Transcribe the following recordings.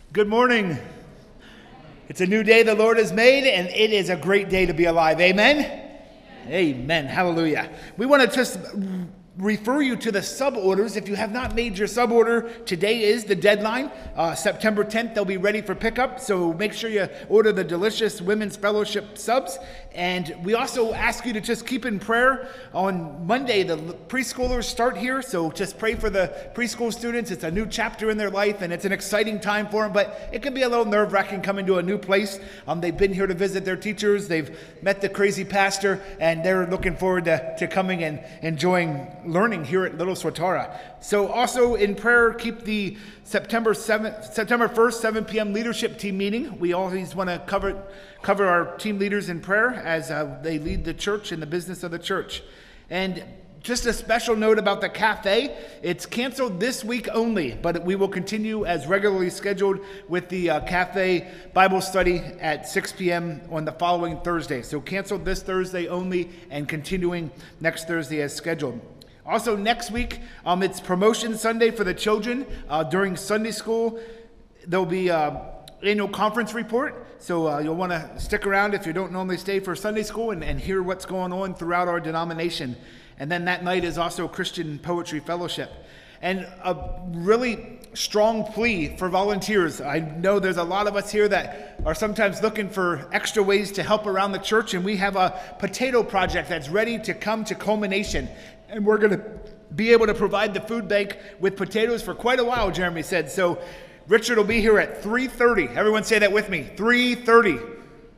Good morning. It's a new day the Lord has made, and it is a great day to be alive. Amen? Amen. Hallelujah. We want to just refer you to the suborders. If you have not made your suborder, today is the deadline. September 10th, they'll be ready for pickup. So make sure you order the delicious Women's Fellowship subs. And we also ask you to just keep in prayer. On Monday, the preschoolers start here. So just pray for the preschool students. It's a new chapter in their life, and it's an exciting time for them. But it can be a little nerve-wracking coming to a new place. They've been here to visit their teachers. They've met the crazy pastor, and they're looking forward to coming and enjoying learning here at Little Swatara. So also in prayer, keep the September 1st, 7 p.m. leadership team meeting. We always want to cover our team leaders in prayer as they lead the church and the business of the church. And just a special note about the cafe. It's canceled this week only, but we will continue as regularly scheduled with the cafe Bible study at 6 p.m. on the following Thursday. So canceled this Thursday only and continuing next Thursday as scheduled. Also next week, it's Promotion Sunday for the children. During Sunday school, there'll be annual conference report. So you'll want to stick around if you don't normally stay for Sunday school and hear what's going on throughout our denomination. And then that night is also Christian Poetry Fellowship. And a really strong plea for volunteers. I know there's a lot of us here that are sometimes looking for extra ways to help around the church, and we have a potato project that's ready to come to culmination. And we're going to be able to provide the food bank with potatoes for quite a while, Jeremy said. So Richard will be here at 3:30. Everyone say that with me. 3:30.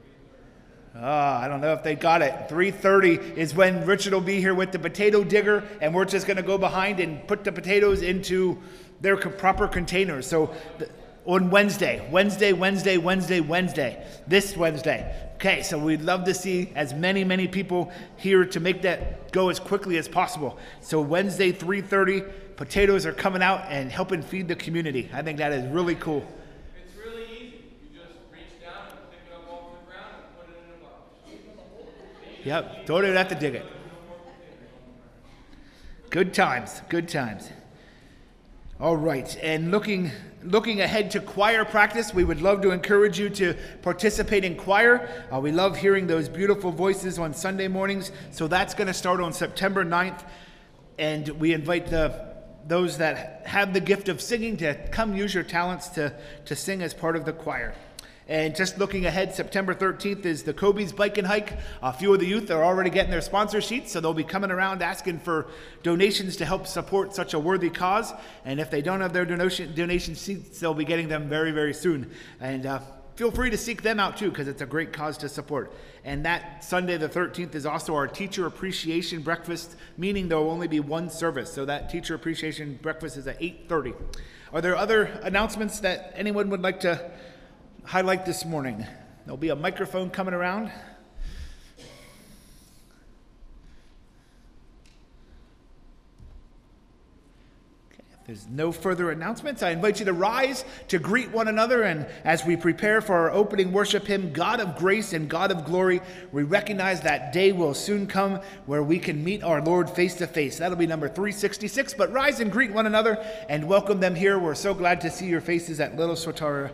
I don't know if they got it. 3:30 is when Richard will be here with the potato digger, and we're just going to go behind and put the potatoes into their proper containers. So on Wednesday, this Wednesday. Okay, so we'd love to see as many people here to make that go as quickly as possible. So Wednesday, 3:30, potatoes are coming out and helping feed the community. I think that is really cool. It's really easy. You just reach down and pick it up off the ground and put it in a box. Yep, don't even have to dig it. Good times. All right, and looking ahead to choir practice, we would love to encourage you to participate in choir. We love hearing those beautiful voices on Sunday mornings. So that's going to start on September 9th, and we invite those that have the gift of singing to come use your talents to sing as part of the choir. And just looking ahead, September 13th is the Kobe's Bike and Hike. A few of the youth are already getting their sponsor sheets, so they'll be coming around asking for donations to help support such a worthy cause. And if they don't have their donation sheets, they'll be getting them very, very soon. And feel free to seek them out too, because it's a great cause to support. And that Sunday the 13th is also our Teacher Appreciation Breakfast, meaning there will only be one service. So that Teacher Appreciation Breakfast is at 8:30. Are there other announcements that anyone would like to highlight this morning? There'll be a microphone coming around. Okay, if there's no further announcements, I invite you to rise to greet one another, and as we prepare for our opening worship hymn, God of Grace and God of Glory, we recognize that day will soon come where we can meet our Lord face to face. That'll be number 366, but rise and greet one another and welcome them here. We're so glad to see your faces at Little Swatara.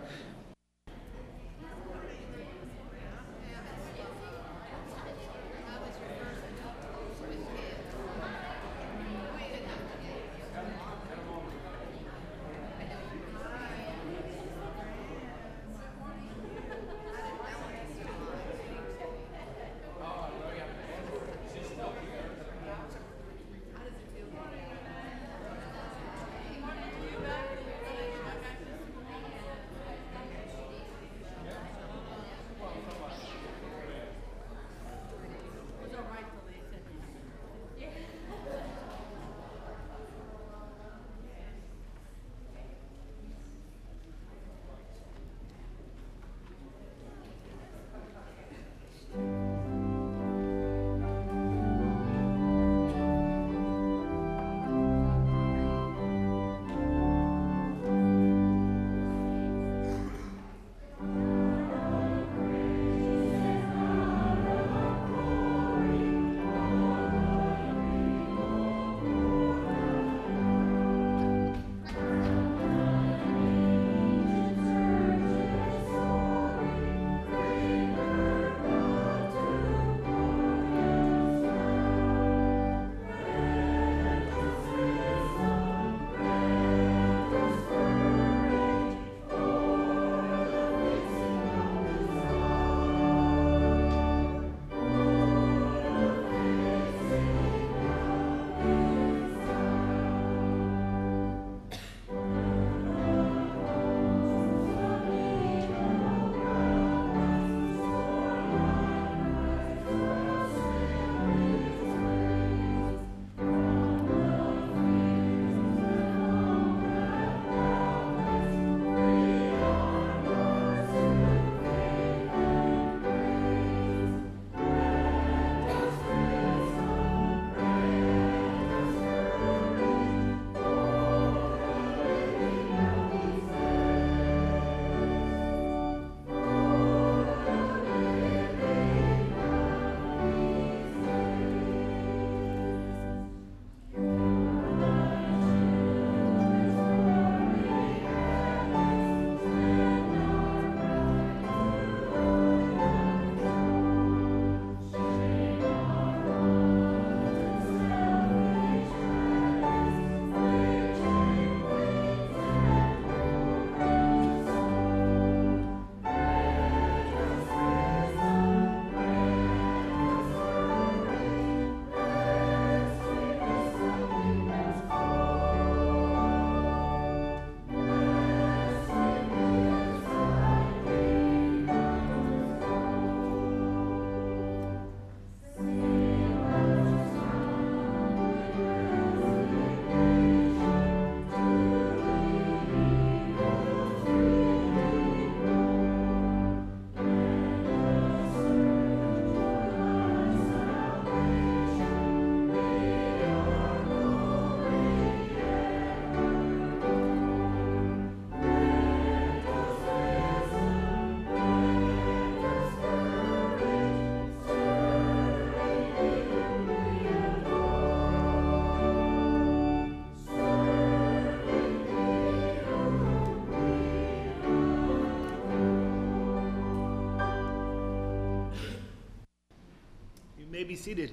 be seated.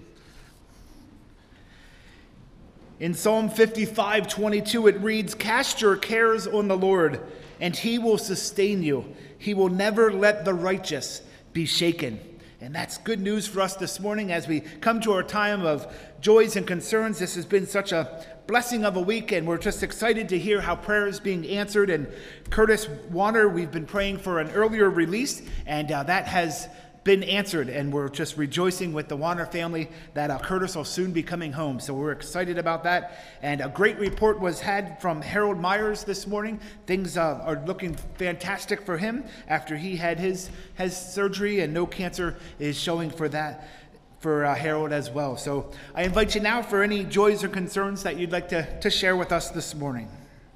In Psalm 55:22, it reads, "Cast your cares on the Lord, and he will sustain you. He will never let the righteous be shaken." And that's good news for us this morning as we come to our time of joys and concerns. This has been such a blessing of a week, and we're just excited to hear how prayer is being answered. And Curtis Warner, we've been praying for an earlier release, and that has been answered, and we're just rejoicing with the Warner family that Curtis will soon be coming home. So we're excited about that. And a great report was had from Harold Myers this morning. Things are looking fantastic for him after he had his surgery, and no cancer is showing for that for Harold as well. So I invite you now for any joys or concerns that you'd like to share with us this morning.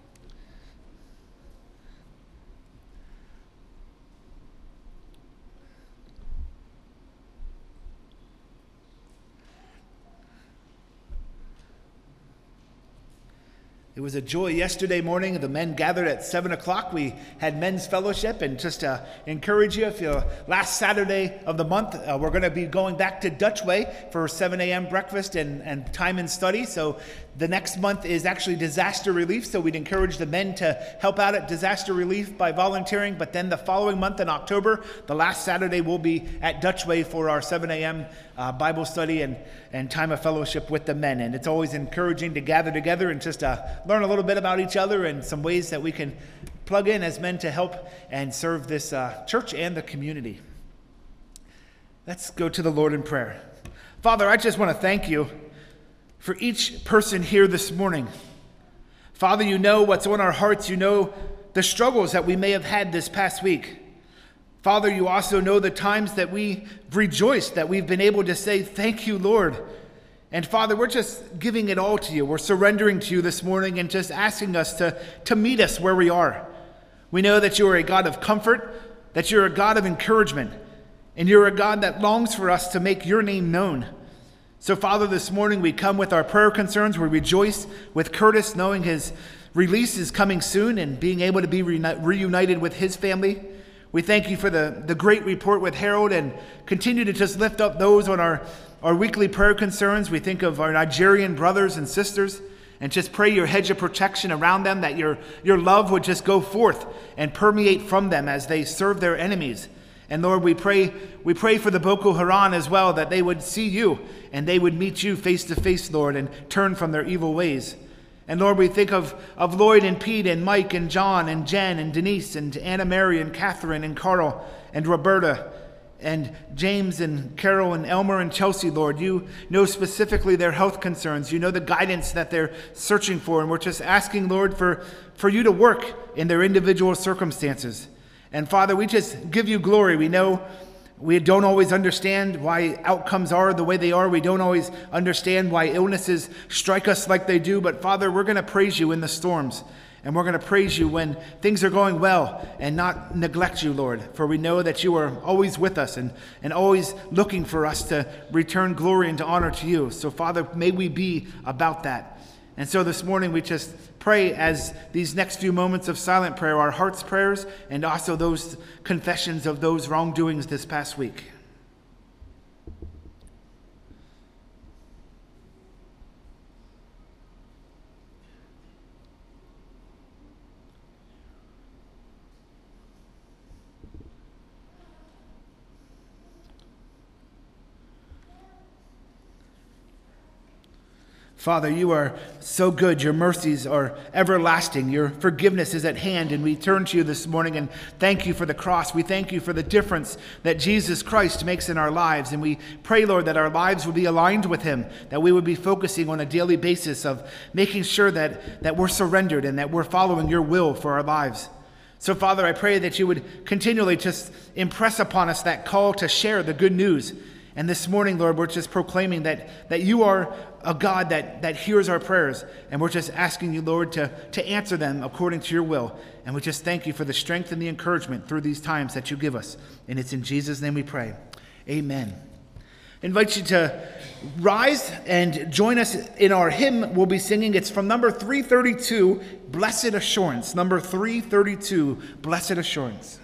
It was a joy yesterday morning. The men gathered at 7 o'clock. We had men's fellowship, and just to encourage you, if you're last Saturday of the month, we're going to be going back to Dutch Way for 7 a.m. breakfast and time and study. So the next month is actually disaster relief, so we'd encourage the men to help out at disaster relief by volunteering. But then the following month in October, the last Saturday, we'll be at Dutch Way for our 7 a.m. Bible study and time of fellowship with the men. And it's always encouraging to gather together and just learn a little bit about each other and some ways that we can plug in as men to help and serve this church and the community. Let's go to the Lord in prayer. Father, I just want to thank you for each person here this morning. Father, you know what's on our hearts. You know the struggles that we may have had this past week. Father, you also know the times that we rejoiced, that we've been able to say, thank you, Lord. And Father, we're just giving it all to you. We're surrendering to you this morning and just asking us to meet us where we are. We know that you are a God of comfort, that you're a God of encouragement, and you're a God that longs for us to make your name known. So, Father, this morning we come with our prayer concerns. We rejoice with Curtis, knowing his release is coming soon and being able to be reunited with his family. We thank you for the great report with Harold, and continue to just lift up those on our weekly prayer concerns. We think of our Nigerian brothers and sisters, and just pray your hedge of protection around them, that your love would just go forth and permeate from them as they serve their enemies. And Lord, we pray for the Boko Haram as well, that they would see you and they would meet you face to face, Lord, and turn from their evil ways. And Lord, we think of Lloyd and Pete and Mike and John and Jen and Denise and Anna Mary and Catherine and Carl and Roberta and James and Carol and Elmer and Chelsea, Lord. You know specifically their health concerns. You know the guidance that they're searching for. And we're just asking, Lord, for you to work in their individual circumstances. And Father, we just give you glory. We know we don't always understand why outcomes are the way they are. We don't always understand why illnesses strike us like they do. But Father, we're going to praise you in the storms. And we're going to praise you when things are going well and not neglect you, Lord. For we know that you are always with us and always looking for us to return glory and to honor to you. So Father, may we be about that. And so this morning we just pray, as these next few moments of silent prayer, our heart's prayers, and also those confessions of those wrongdoings this past week. Father, you are so good. Your mercies are everlasting. Your forgiveness is at hand. And we turn to you this morning and thank you for the cross. We thank you for the difference that Jesus Christ makes in our lives. And we pray, Lord, that our lives would be aligned with him, that we would be focusing on a daily basis of making sure that we're surrendered and that we're following your will for our lives. So, Father, I pray that you would continually just impress upon us that call to share the good news. And this morning, Lord, we're just proclaiming that you are a God that hears our prayers. And we're just asking you, Lord, to answer them according to your will. And we just thank you for the strength and the encouragement through these times that you give us. And it's in Jesus' name we pray. Amen. I invite you to rise and join us in our hymn we'll be singing. It's from number 332, Blessed Assurance. Number 332, Blessed Assurance.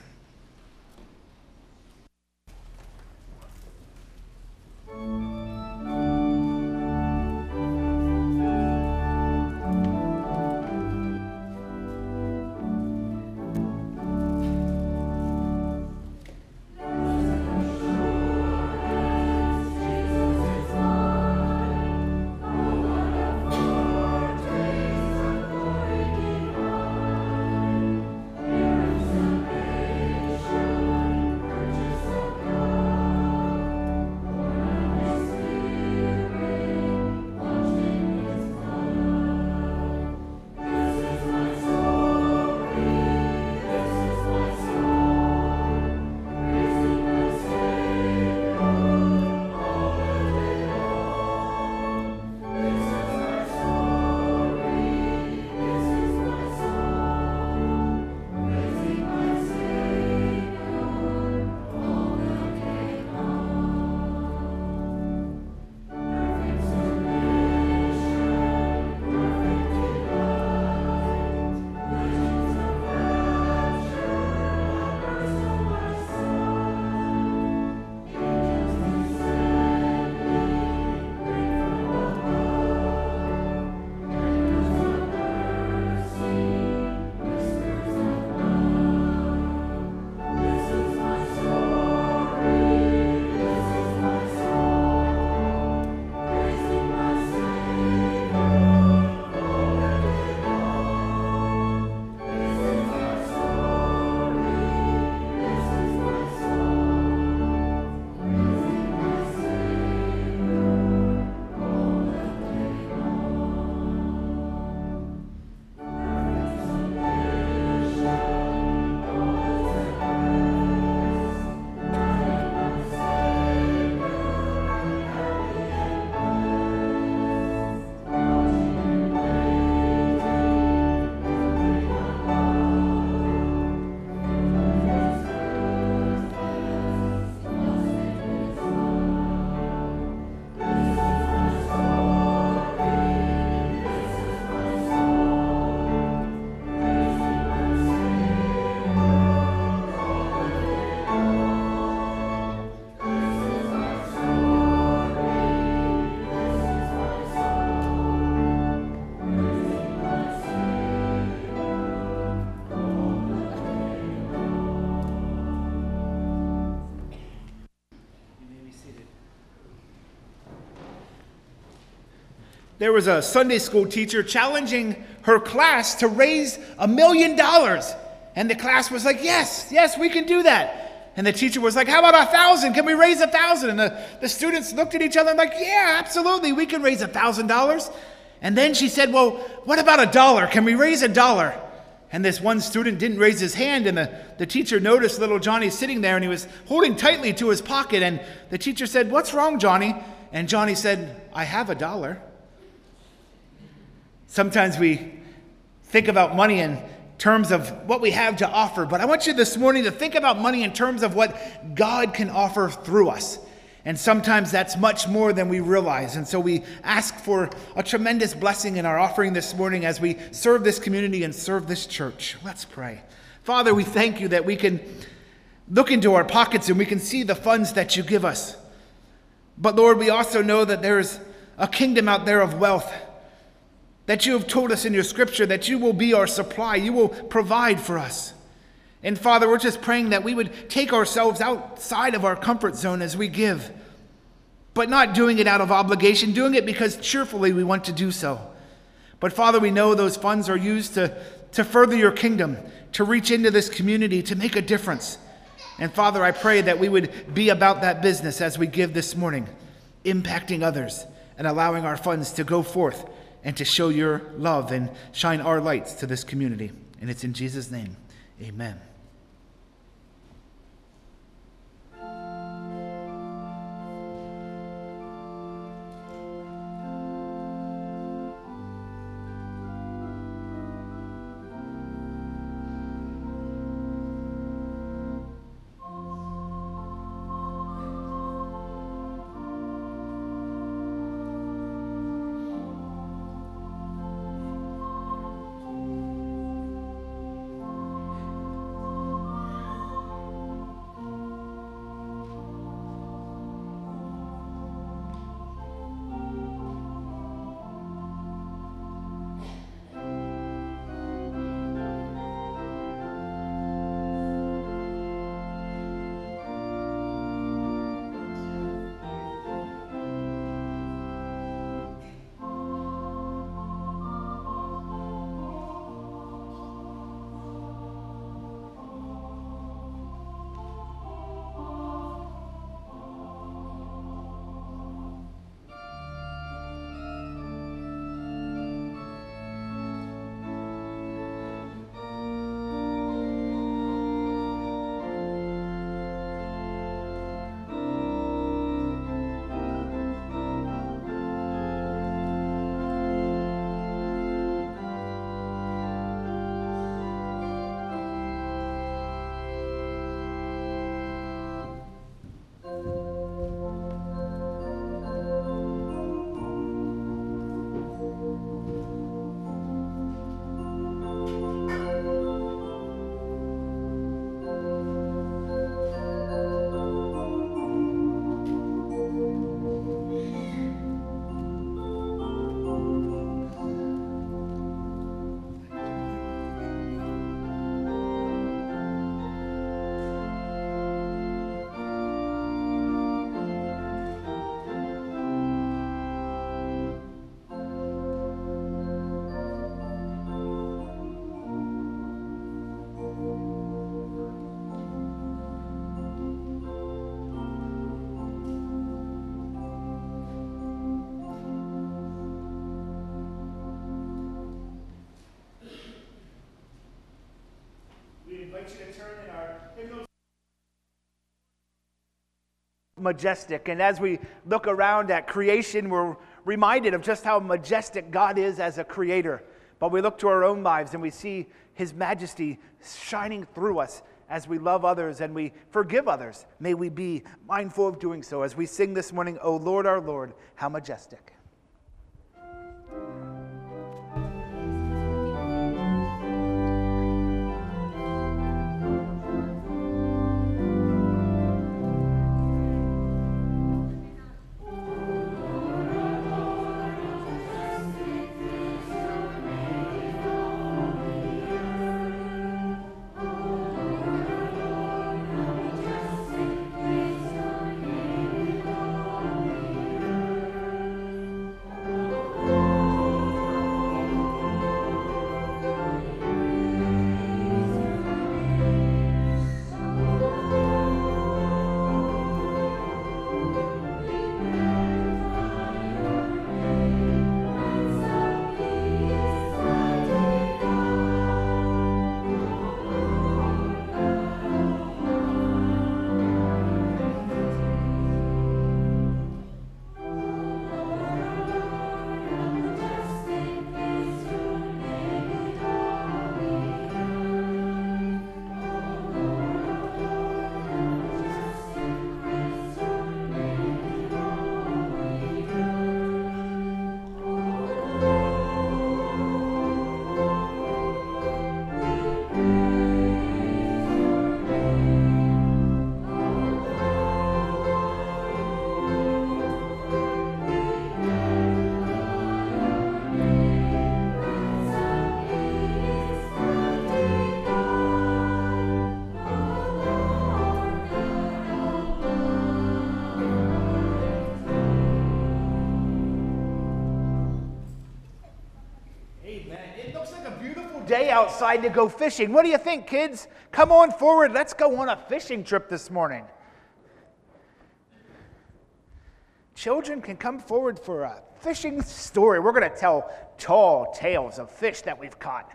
there was a Sunday school teacher challenging her class to raise $1 million. And the class was like, yes, we can do that. And the teacher was like, how about 1,000? Can we raise 1,000? And the students looked at each other and like, yeah, absolutely, we can raise $1,000. And then she said, well, what about $1? Can we raise $1? And this one student didn't raise his hand, and the teacher noticed little Johnny sitting there, and he was holding tightly to his pocket. And the teacher said, what's wrong, Johnny? And Johnny said, I have $1. Sometimes we think about money in terms of what we have to offer, but I want you this morning to think about money in terms of what God can offer through us. And sometimes that's much more than we realize. And so we ask for a tremendous blessing in our offering this morning as we serve this community and serve this church. Let's pray. Father, we thank you that we can look into our pockets and we can see the funds that you give us. But Lord, we also know that there's a kingdom out there of wealth, that you have told us in your scripture that you will be our supply, you will provide for us. And Father, we're just praying that we would take ourselves outside of our comfort zone as we give, but not doing it out of obligation, doing it because cheerfully we want to do so. But Father, we know those funds are used to further your kingdom, to reach into this community, to make a difference. And Father, I pray that we would be about that business as we give this morning, impacting others and allowing our funds to go forth and to show your love and shine our lights to this community. And it's in Jesus' name, amen. Majestic. And as we look around at creation, we're reminded of just how majestic God is as a creator. But we look to our own lives and we see his majesty shining through us as we love others and we forgive others. May we be mindful of doing so as we sing this morning, O Lord, our Lord, how majestic. outside to go fishing. What do you think, kids? Come on forward. Let's go on a fishing trip this morning. Children can come forward for a fishing story. We're going to tell tall tales of fish that we've caught.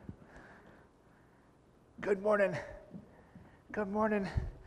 Good morning. Good morning.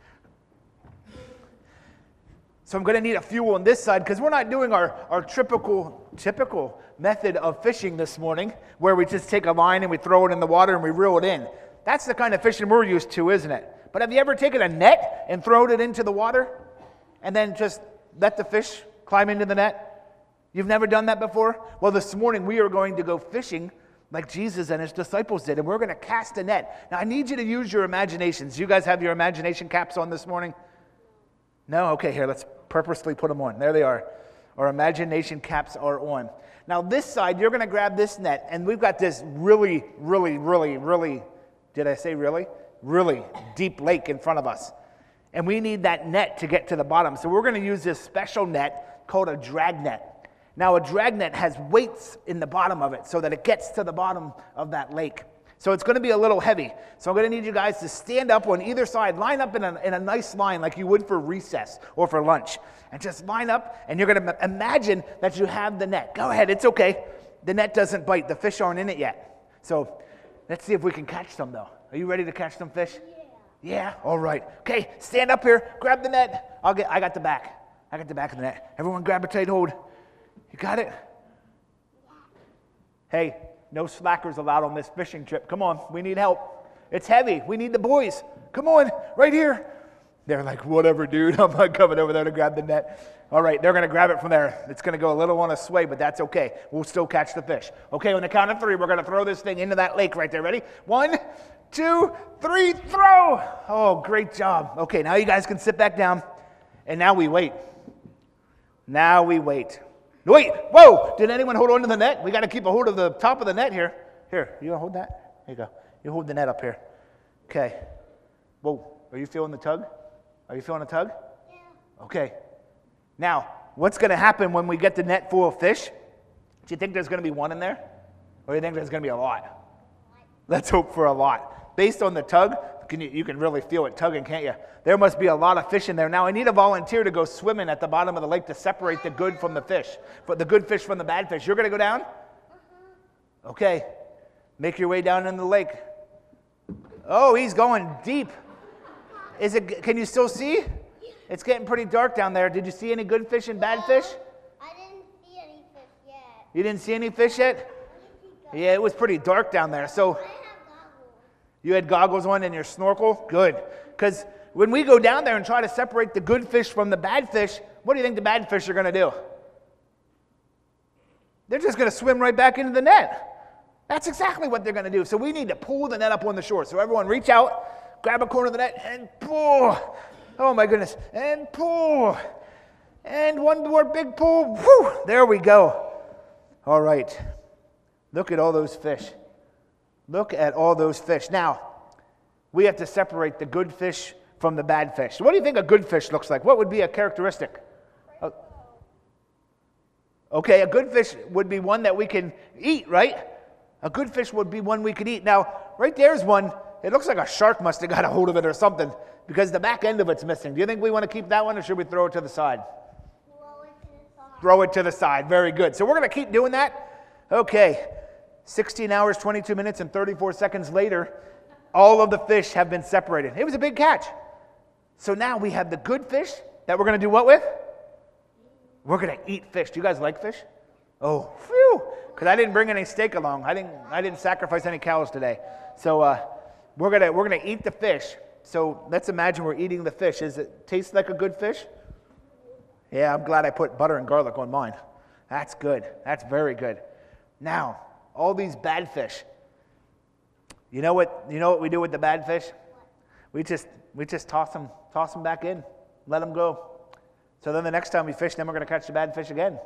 So I'm going to need a few on this side because we're not doing our typical method of fishing this morning where we just take a line and we throw it in the water and we reel it in. That's the kind of fishing we're used to, isn't it? But have you ever taken a net and thrown it into the water and then just let the fish climb into the net? You've never done that before? Well, this morning we are going to go fishing like Jesus and his disciples did, and we're going to cast a net. Now, I need you to use your imaginations. You guys have your imagination caps on this morning? No? Okay, here, let's purposely put them on. There they are. Our imagination caps are on. Now, this side, you're going to grab this net, and we've got this really, did I say really? Really deep lake in front of us. And we need that net to get to the bottom. So we're going to use this special net called a drag net. Now, a drag net has weights in the bottom of it so that it gets to the bottom of that lake. So it's going to be a little heavy. So I'm going to need you guys to stand up on either side, line up in a nice line like you would for recess or for lunch. And just line up, and you're going to imagine that you have the net. Go ahead, it's okay. The net doesn't bite. The fish aren't in it yet. So let's see if we can catch some, though. Are you ready to catch some fish? Yeah? All right. Okay, stand up here. Grab the net. I got the back. I got the back of the net. Everyone grab a tight hold. You got it? Hey, no slackers allowed on this fishing trip. Come on, we need help. It's heavy. We need the boys. Come on, right here. They're like, whatever, dude. I'm not coming over there to grab the net. All right, they're going to grab it from there. It's going to go a little on a sway, but that's okay. We'll still catch the fish. Okay, on the count of 3, we're going to throw this thing into that lake right there. Ready? 1, 2, 3, throw. Oh, great job. Okay, now you guys can sit back down. And now we wait. Now we wait. Wait, whoa, did anyone hold on to the net? We got to keep a hold of the top of the net here. Here, you hold that? There you go. You hold the net up here. Okay. Whoa, are you feeling the tug? Are you feeling a tug? Yeah. Okay. Now, what's going to happen when we get the net full of fish? Do you think there's going to be one in there? Or do you think there's going to be a lot? Let's hope for a lot. Based on the tug, you can really feel it tugging, can't you? There must be a lot of fish in there. Now, I need a volunteer to go swimming at the bottom of the lake to separate the good from the fish. But the good fish from the bad fish. You're going to go down? Okay. Make your way down in the lake. Oh, he's going deep. Can you still see? It's getting pretty dark down there. Did you see any good fish and bad fish? I didn't see any fish yet. You didn't see any fish yet? Yeah, it was pretty dark down there. So I have goggles. you had goggles on and your snorkel? Good. Because when we go down there and try to separate the good fish from the bad fish, what do you think the bad fish are going to do? They're just going to swim right back into the net. That's exactly what they're going to do. So we need to pull the net up on the shore. So everyone reach out, grab a corner of the net, and pull. Oh, my goodness. And pull. And one more big pull. Whew. There we go. All right. Look at all those fish. Look at all those fish. Now, we have to separate the good fish from the bad fish. What do you think a good fish looks like? What would be a characteristic? Okay, a good fish would be one that we can eat, right? A good fish would be one we could eat. Now, right there's one. It looks like a shark must have got a hold of it or something because the back end of it's missing. Do you think we want to keep that one or should we throw it to the side? Throw it to the side. Throw it to the side. Very good. So we're going to keep doing that. Okay. 16 hours, 22 minutes, and 34 seconds later, all of the fish have been separated. It was a big catch. So now we have the good fish that we're going to do what with? We're going to eat fish. Do you guys like fish? Oh, phew. Because I didn't bring any steak along. I didn't sacrifice any cows today. So we're gonna eat the fish. So let's imagine we're eating the fish. Does it taste like a good fish? Yeah, I'm glad I put butter and garlic on mine. That's good. That's very good. Now, all these bad fish. You know what we do with the bad fish? We just toss them back in. Let them go. So then the next time we fish them, we're going to catch the bad fish again.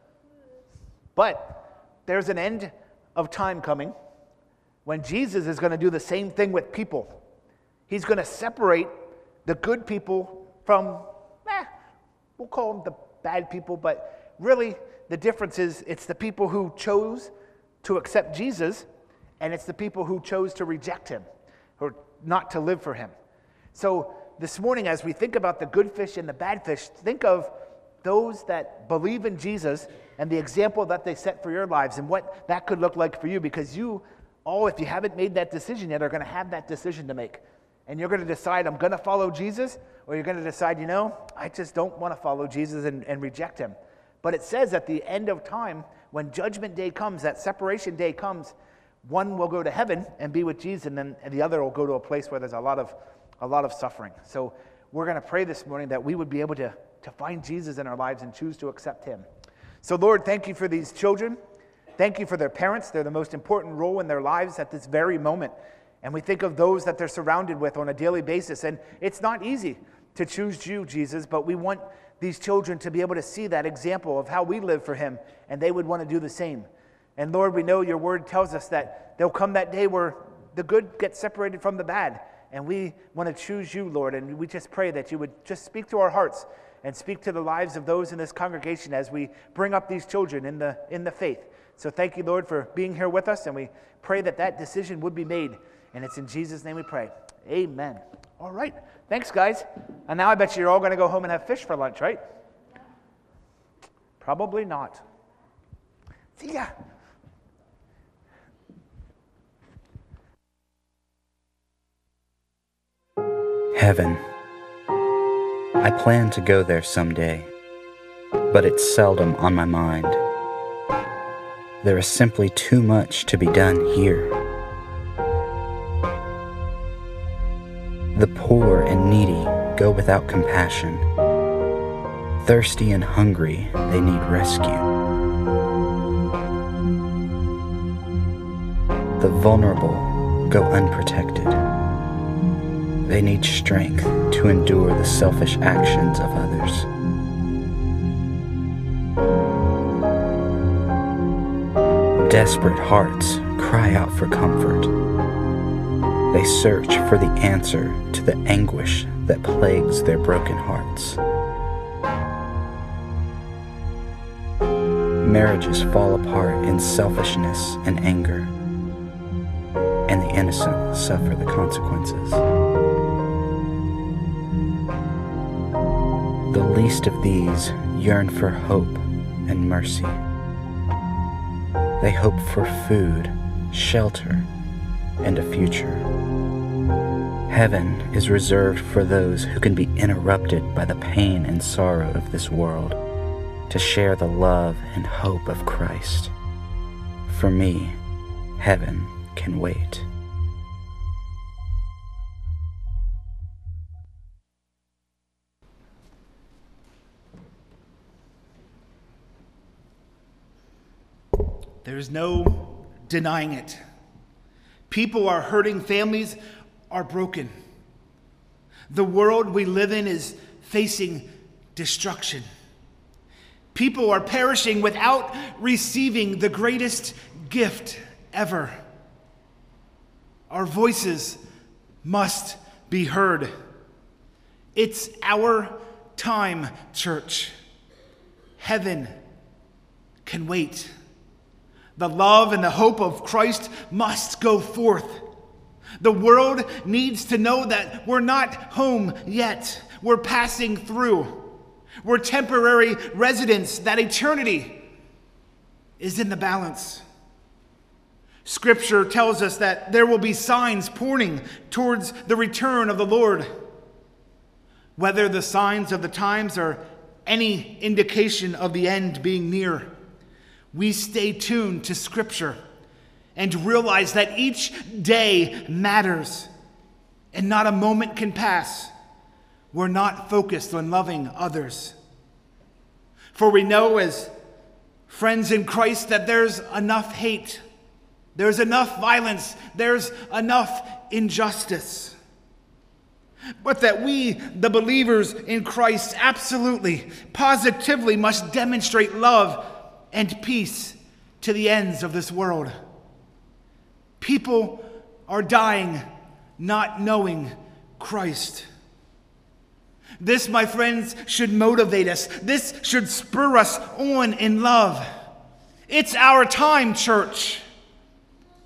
But there's an end of time coming when Jesus is going to do the same thing with people. He's going to separate the good people from, we'll call them the bad people, but really the difference is it's the people who chose to accept Jesus and it's the people who chose to reject him or not to live for him. So this morning, as we think about the good fish and the bad fish, think of those that believe in Jesus and the example that they set for your lives and what that could look like for you, because you all, if you haven't made that decision yet, are going to have that decision to make. And you're going to decide, I'm going to follow Jesus, or you're going to decide, I just don't want to follow Jesus and reject him. But it says at the end of time, when judgment day comes, that separation day comes, one will go to heaven and be with Jesus, and the other will go to a place where there's a lot of suffering. So we're going to pray this morning that we would be able to find Jesus in our lives and choose to accept him. So Lord, thank you for these children. Thank you for their parents. They're the most important role in their lives at this very moment. And we think of those that they're surrounded with on a daily basis. And it's not easy to choose you, Jesus, but we want these children to be able to see that example of how we live for him, and they would want to do the same. And Lord, we know your word tells us that there'll come that day where the good gets separated from the bad. And we want to choose you, Lord. And we just pray that you would just speak to our hearts and speak to the lives of those in this congregation as we bring up these children in the faith. So thank you, Lord, for being here with us. And we pray that that decision would be made. And it's in Jesus' name we pray. Amen. All right. Thanks, guys. And now I bet you're all going to go home and have fish for lunch, right? Probably not. See ya. Heaven. I plan to go there someday, but it's seldom on my mind. There is simply too much to be done here. The poor and needy go without compassion. Thirsty and hungry, they need rescue. The vulnerable go unprotected. They need strength to endure the selfish actions of others. Desperate hearts cry out for comfort. They search for the answer to the anguish that plagues their broken hearts. Marriages fall apart in selfishness and anger, and the innocent suffer the consequences. The least of these yearn for hope and mercy. They hope for food, shelter, and a future. Heaven is reserved for those who can be interrupted by the pain and sorrow of this world, to share the love and hope of Christ. For me, heaven can wait. There's no denying it. People are hurting, families are broken. The world we live in is facing destruction. People are perishing without receiving the greatest gift ever. Our voices must be heard. It's our time, church. Heaven can wait. The love and the hope of Christ must go forth. The world needs to know that we're not home yet. We're passing through. We're temporary residents, that eternity is in the balance. Scripture tells us that there will be signs pointing towards the return of the Lord. Whether the signs of the times are any indication of the end being near, we stay tuned to Scripture and realize that each day matters and not a moment can pass. We're not focused on loving others. For we know as friends in Christ that there's enough hate, there's enough violence, there's enough injustice. But that we, the believers in Christ, absolutely, positively must demonstrate love and peace to the ends of this world. People are dying not knowing Christ. This, my friends, should motivate us. This should spur us on in love. It's our time, church.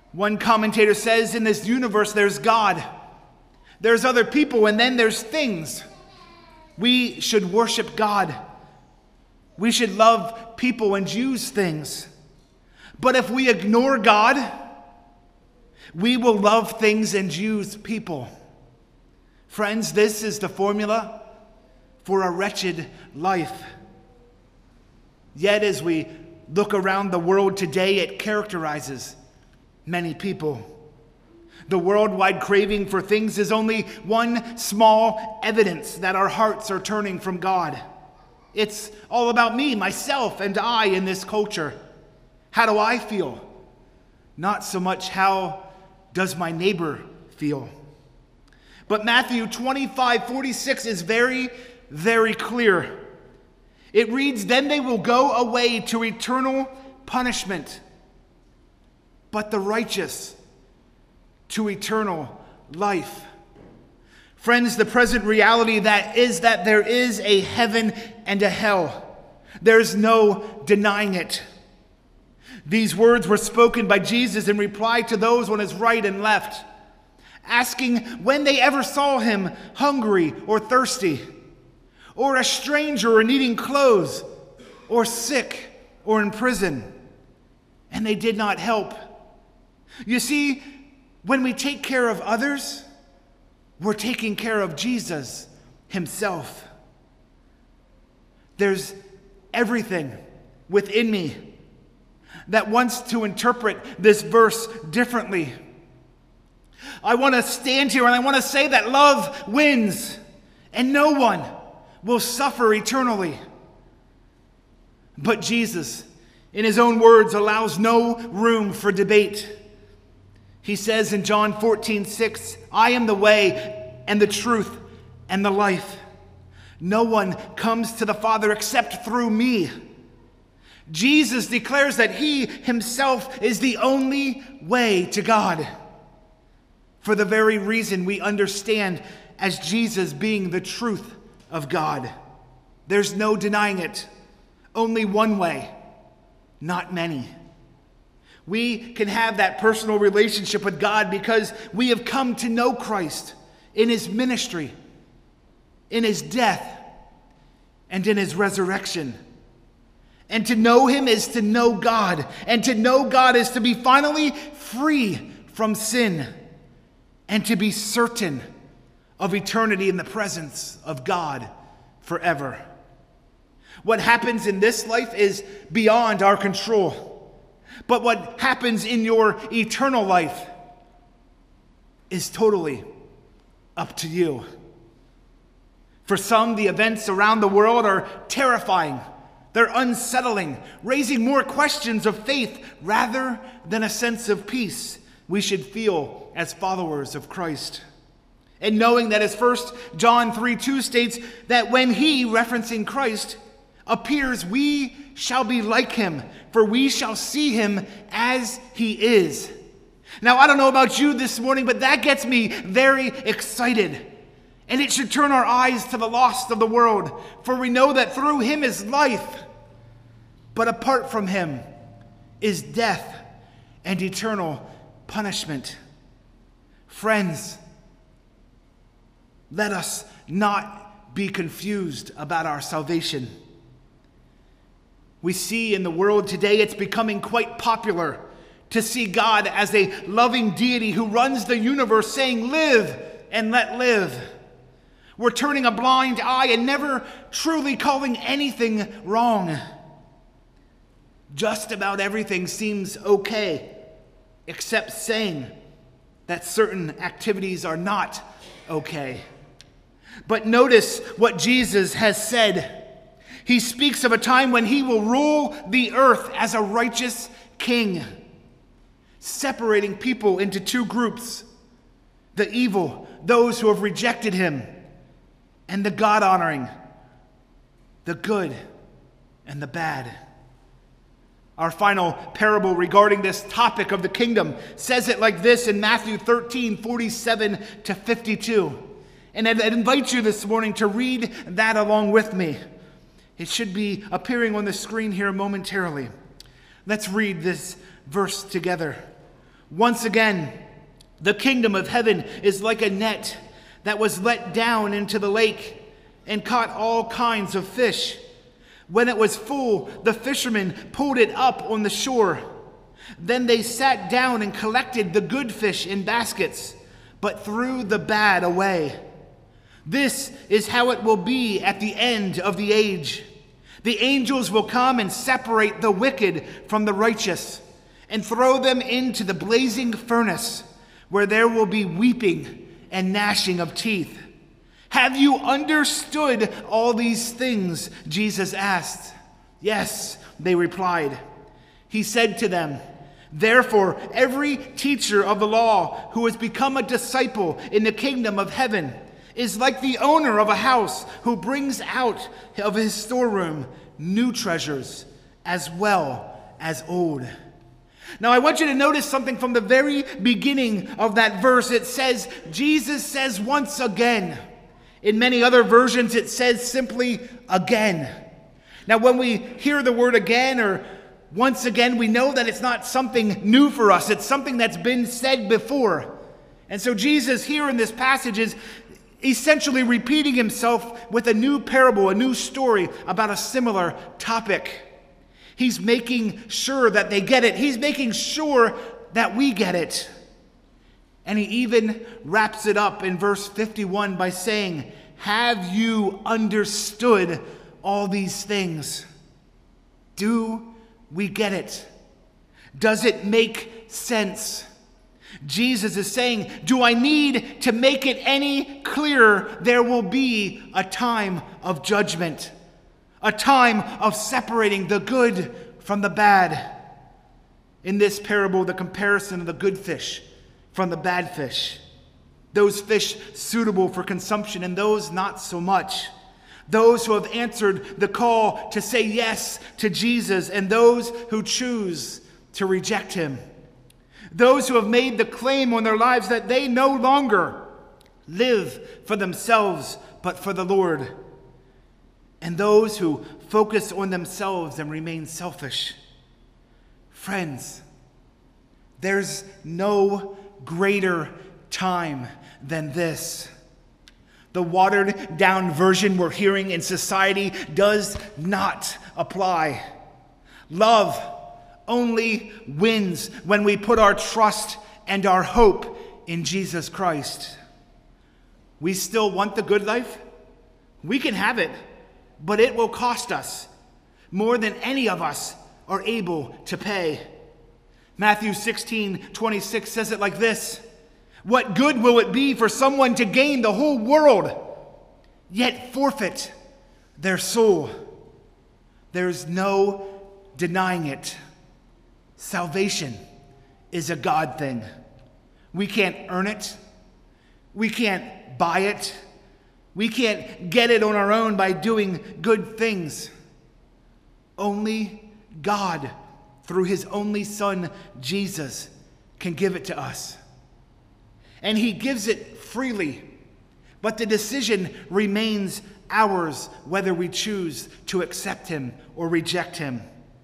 One commentator says, in this universe there's God, there's other people, and then there's things. We should worship God. We should love people and use things. But if we ignore God, we will love things and use people. Friends, this is the formula for a wretched life. Yet as we look around the world today, it characterizes many people. The worldwide craving for things is only one small evidence that our hearts are turning from God. It's all about me, myself, and I in this culture. How do I feel? Not so much how does my neighbor feel. But Matthew 25:46 is very, very clear. It reads, "Then they will go away to eternal punishment, but the righteous to eternal life." Friends, the present reality that there is a heaven and a hell. There's no denying it. These words were spoken by Jesus in reply to those on his right and left, asking when they ever saw him hungry or thirsty, or a stranger or needing clothes, or sick or in prison, and they did not help. You see, when we take care of others, we're taking care of Jesus himself. There's everything within me that wants to interpret this verse differently. I want to stand here and I want to say that love wins and no one will suffer eternally. But Jesus, in his own words, allows no room for debate. He says in John 14:6, "I am the way and the truth and the life. No one comes to the Father except through me." Jesus declares that he himself is the only way to God. For the very reason we understand as Jesus being the truth of God. There's no denying it. Only one way, not many. We can have that personal relationship with God because we have come to know Christ in his ministry, in his death, and in his resurrection. And to know him is to know God. And to know God is to be finally free from sin and to be certain of eternity in the presence of God forever. What happens in this life is beyond our control. But what happens in your eternal life is totally up to you. For some, the events around the world are terrifying. They're unsettling, raising more questions of faith rather than a sense of peace we should feel as followers of Christ. And knowing that as 1 John 3:2 states that when he, referencing Christ, appears, we shall be like him, for we shall see him as he is. Now, I don't know about you this morning, but that gets me very excited. And it should turn our eyes to the lost of the world, for we know that through him is life, but apart from him is death and eternal punishment. Friends, let us not be confused about our salvation. We see in the world today it's becoming quite popular to see God as a loving deity who runs the universe, saying, "Live and let live." We're turning a blind eye and never truly calling anything wrong. Just about everything seems okay, except saying that certain activities are not okay. But notice what Jesus has said. He speaks of a time when he will rule the earth as a righteous king, separating people into two groups: the evil, those who have rejected him, and the God-honoring, the good and the bad. Our final parable regarding this topic of the kingdom says it like this in Matthew 13:47-52. And I'd invite you this morning to read that along with me. It should be appearing on the screen here momentarily. Let's read this verse together. Once again, the kingdom of heaven is like a net that was let down into the lake and caught all kinds of fish. When it was full, the fishermen pulled it up on the shore. Then they sat down and collected the good fish in baskets, but threw the bad away. This is how it will be at the end of the age. The angels will come and separate the wicked from the righteous and throw them into the blazing furnace, where there will be weeping and gnashing of teeth. Have you understood all these things? Jesus asked. Yes, they replied. He said to them, therefore, every teacher of the law who has become a disciple in the kingdom of heaven is like the owner of a house who brings out of his storeroom new treasures as well as old. Now, I want you to notice something from the very beginning of that verse. It says, Jesus says once again. In many other versions, it says simply again. Now, when we hear the word again or once again, we know that it's not something new for us. It's something that's been said before. And so Jesus here in this passage is essentially repeating himself with a new parable, a new story about a similar topic. He's making sure that they get it. He's making sure that we get it. And he even wraps it up in verse 51 by saying, have you understood all these things? Do we get it? Does it make sense? Jesus is saying, do I need to make it any clearer? There will be a time of judgment, a time of separating the good from the bad. In this parable, the comparison of the good fish from the bad fish. Those fish suitable for consumption and those not so much. Those who have answered the call to say yes to Jesus and those who choose to reject him. Those who have made the claim on their lives that they no longer live for themselves but for the Lord. And those who focus on themselves and remain selfish. Friends, there's no greater time than this. The watered down version we're hearing in society does not apply. Love only wins when we put our trust and our hope in Jesus Christ. We still want the good life? We can have it, but it will cost us more than any of us are able to pay. Matthew 16:26 says it like this: what good will it be for someone to gain the whole world, yet forfeit their soul? There's no denying it. Salvation is a God thing. We can't earn it. We can't buy it. We can't get it on our own by doing good things. Only God, through his only Son, Jesus, can give it to us. And he gives it freely, but the decision remains ours whether we choose to accept him or reject him.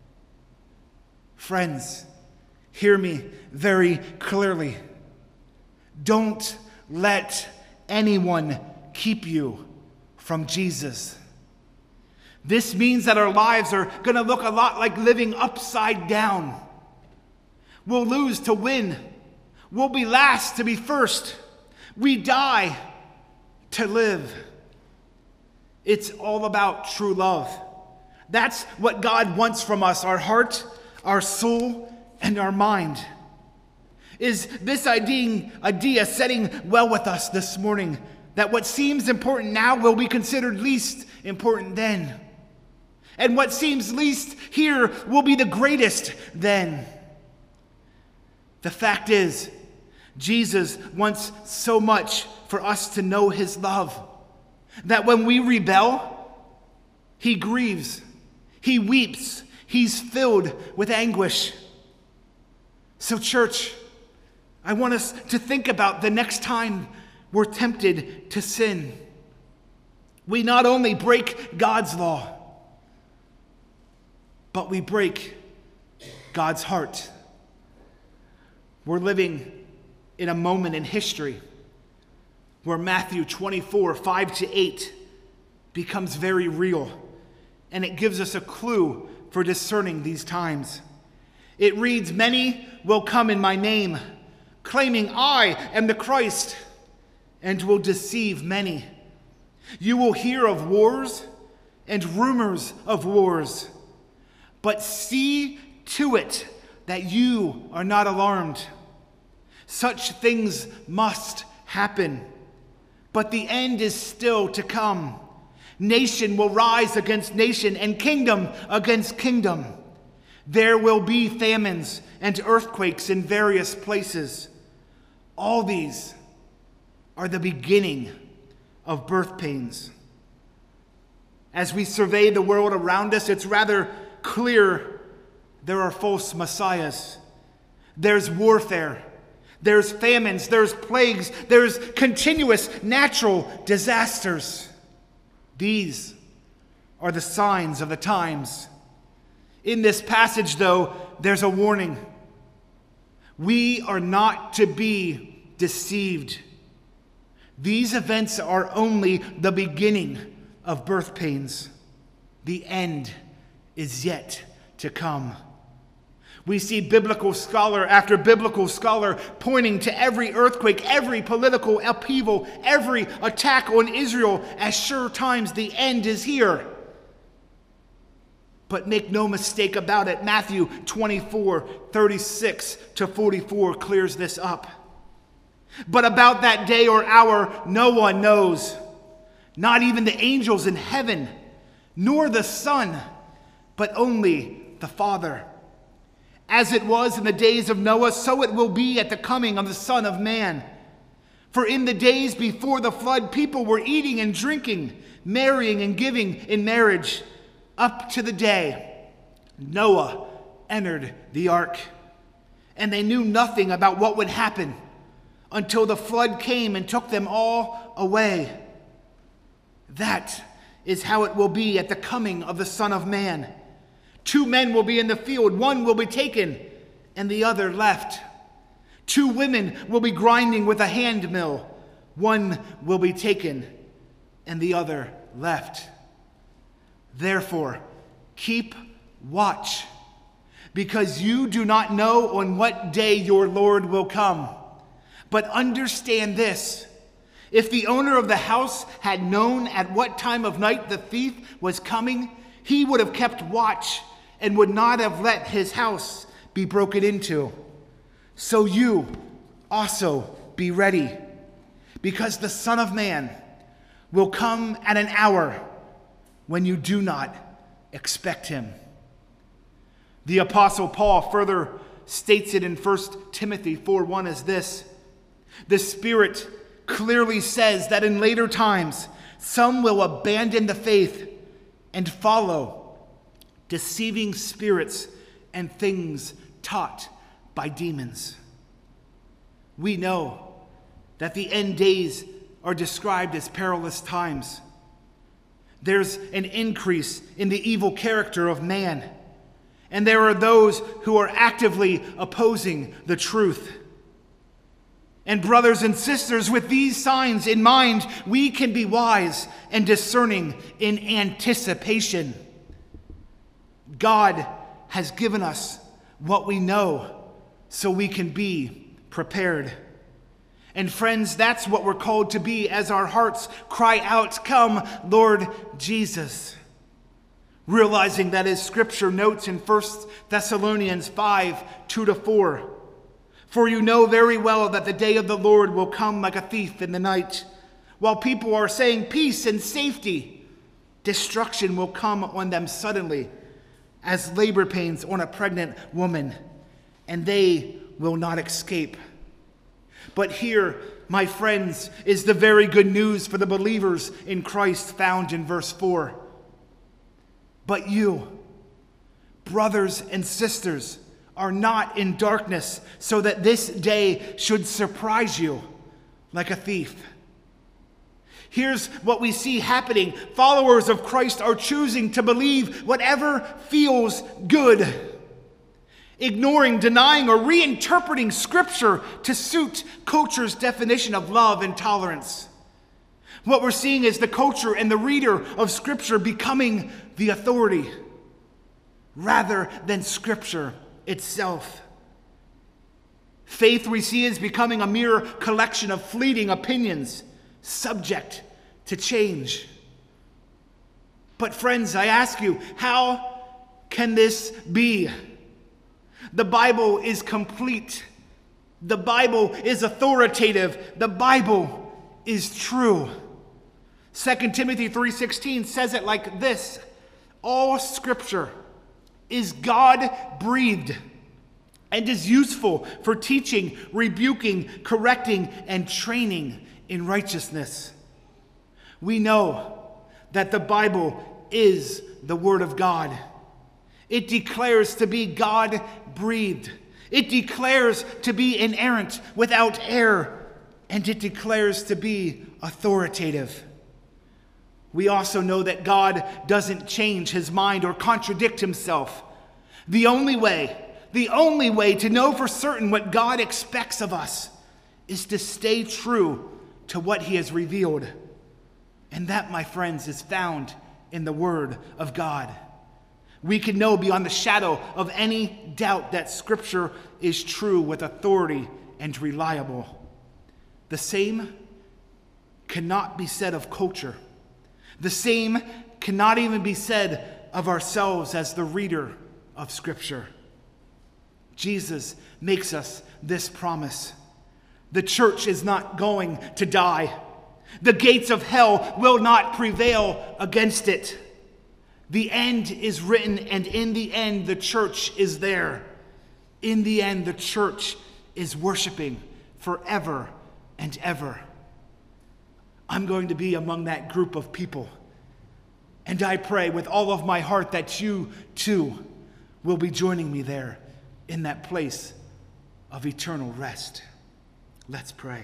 Friends, hear me very clearly. Don't let anyone keep you from Jesus. This means that our lives are going to look a lot like living upside down. We'll lose to win. We'll be last to be first. We die to live. It's all about true love. That's what God wants from us, our heart, our soul, and our mind. Is this idea setting well with us this morning, that what seems important now will be considered least important then? And what seems least here will be the greatest then. The fact is, Jesus wants so much for us to know his love, that when we rebel, he grieves, he weeps, he's filled with anguish. So church, I want us to think about the next time we're tempted to sin. We not only break God's law, but we break God's heart. We're living in a moment in history where Matthew 24, 5-8 becomes very real, and it gives us a clue for discerning these times. It reads, "Many will come in my name, claiming I am the Christ, and will deceive many. You will hear of wars and rumors of wars, but see to it that you are not alarmed. Such things must happen, but the end is still to come. Nation will rise against nation and kingdom against kingdom. There will be famines and earthquakes in various places. All these are the beginning of birth pains." As we survey the world around us, it's rather clear there are false messiahs. There's warfare. There's famines. There's plagues. There's continuous natural disasters. These are the signs of the times. In this passage, though, there's a warning. We are not to be deceived. These events are only the beginning of birth pains. The end is yet to come. We see biblical scholar after biblical scholar pointing to every earthquake, every political upheaval, every attack on Israel as sure times the end is here. But make no mistake about it, Matthew 24, 36-44 clears this up. "But about that day or hour no one knows, not even the angels in heaven, nor the Son, but only the Father. As it was in the days of Noah, so it will be at the coming of the Son of Man. For in the days before the flood, people were eating and drinking, marrying and giving in marriage, up to the day Noah entered the ark. And they knew nothing about what would happen until the flood came and took them all away. That is how it will be at the coming of the Son of Man. 2 men will be in the field, one will be taken and the other left. 2 women will be grinding with a hand mill, one will be taken and the other left. Therefore, keep watch, because you do not know on what day your Lord will come. But understand this, if the owner of the house had known at what time of night the thief was coming, he would have kept watch and would not have let his house be broken into. So you also be ready, because the Son of Man will come at an hour when you do not expect him." The Apostle Paul further states it in 1 Timothy 4:1 as this: "The Spirit clearly says that in later times some will abandon the faith and follow deceiving spirits and things taught by demons." We know that the end days are described as perilous times. There's an increase in the evil character of man, and there are those who are actively opposing the truth. And brothers and sisters, with these signs in mind, we can be wise and discerning in anticipation. God has given us what we know so we can be prepared. And friends, that's what we're called to be as our hearts cry out, "Come, Lord Jesus." Realizing that, as Scripture notes in 1 Thessalonians 5, 2-4, "For you know very well that the day of the Lord will come like a thief in the night. While people are saying peace and safety, destruction will come on them suddenly, as labor pains on a pregnant woman, and they will not escape." But here, my friends, is the very good news for the believers in Christ found in verse 4. "But you, brothers and sisters, are not in darkness, so that this day should surprise you like a thief." Here's what we see happening. Followers of Christ are choosing to believe whatever feels good. ignoring, denying, or reinterpreting Scripture to suit culture's definition of love and tolerance. What we're seeing is the culture and the reader of Scripture becoming the authority rather than Scripture itself. Faith, we see, is becoming a mere collection of fleeting opinions, subject to change. But friends, I ask you, how can this be? The Bible is complete. The Bible is authoritative. The Bible is true. 2 Timothy 3:16 says it like this: all Scripture is God-breathed and is useful for teaching, rebuking, correcting, and training in righteousness. We know that the Bible is the Word of God. It declares to be God-breathed. It declares to be inerrant, without error, and it declares to be authoritative. We also know that God doesn't change his mind or contradict himself. The only way to know for certain what God expects of us is to stay true to what he has revealed. And that, my friends, is found in the Word of God. We can know beyond the shadow of any doubt that Scripture is true with authority and reliable. The same cannot be said of culture. The same cannot even be said of ourselves as the reader of Scripture. Jesus makes us this promise: the church is not going to die. The gates of hell will not prevail against it. The end is written, and in the end, the church is there. In the end, the church is worshiping forever and ever. I'm going to be among that group of people. And I pray with all of my heart that you, too, will be joining me there in that place of eternal rest. Let's pray.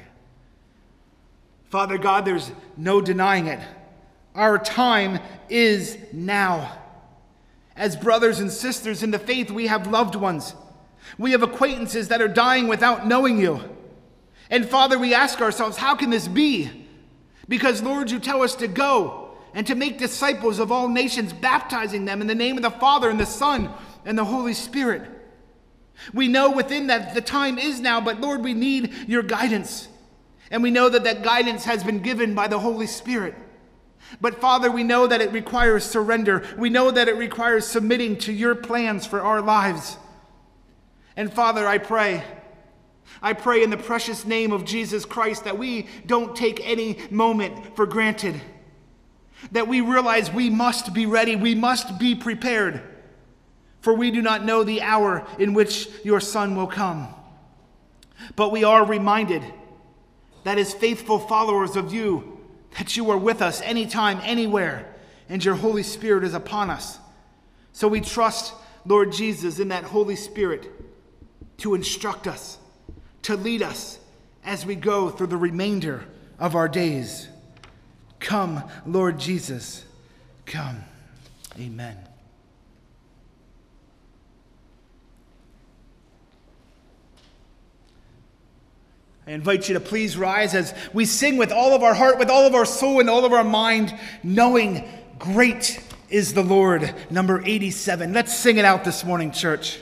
Father God, there's no denying it. Our time is now. As brothers and sisters in the faith, we have loved ones. We have acquaintances that are dying without knowing you. And Father, we ask ourselves, how can this be? Because, Lord, you tell us to go and to make disciples of all nations, baptizing them in the name of the Father and the Son and the Holy Spirit. We know within that the time is now, but Lord, we need your guidance. And we know that that guidance has been given by the Holy Spirit. But Father, we know that it requires surrender. We know that it requires submitting to your plans for our lives. And Father, I pray in the precious name of Jesus Christ that we don't take any moment for granted. That we realize we must be ready, we must be prepared. For we do not know the hour in which your Son will come. But we are reminded that as faithful followers of you, that you are with us anytime, anywhere, and your Holy Spirit is upon us. So we trust, Lord Jesus, in that Holy Spirit to instruct us, to lead us as we go through the remainder of our days. Come, Lord Jesus, come. Amen. I invite you to please rise as we sing with all of our heart, with all of our soul, and all of our mind, knowing great is the Lord. Number 87. Let's sing it out this morning, church.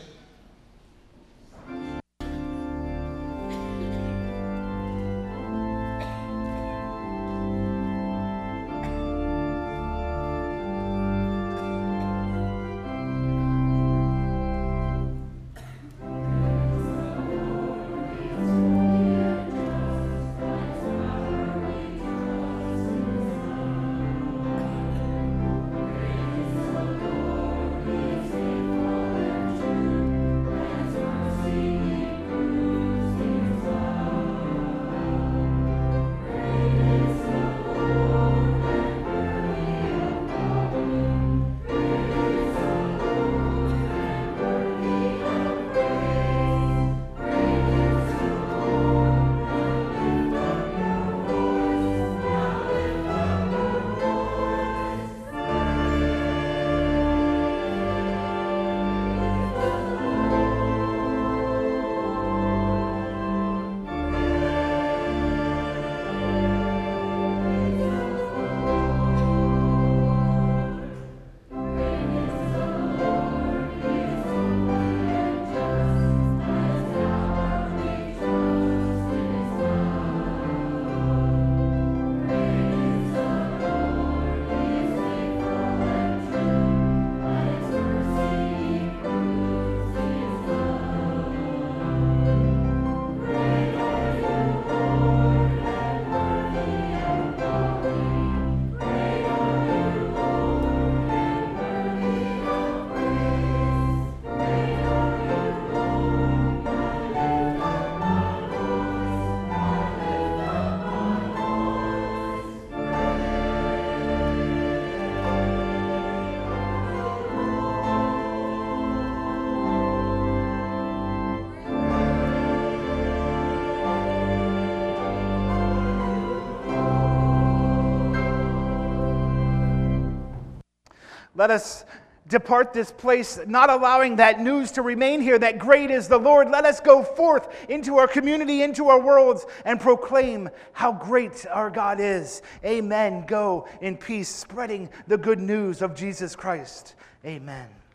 Let us depart this place, not allowing that news to remain here, that great is the Lord. Let us go forth into our community, into our worlds, and proclaim how great our God is. Amen. Go in peace, spreading the good news of Jesus Christ. Amen.